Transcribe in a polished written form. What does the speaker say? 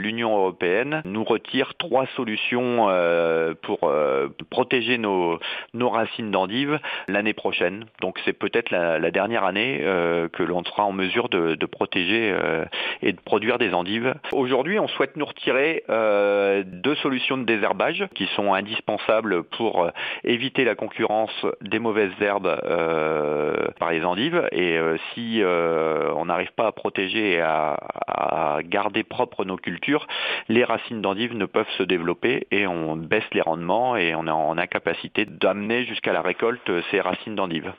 l'Union européenne nous retire 3 solutions pour protéger nos racines d'endives l'année prochaine. Donc c'est peut-être la dernière année que l'on sera en mesure de protéger et de produire des endives. Aujourd'hui, on souhaite nous retirer 2 solutions de désherbage qui sont indispensables pour éviter la concurrence des mauvaises herbes par les endives. Et si on n'arrive pas à protéger et à garder propres nos cultures, les racines d'endives ne peuvent se développer et on baisse les rendements et on est en incapacité d'amener jusqu'à la récolte ces racines d'endives.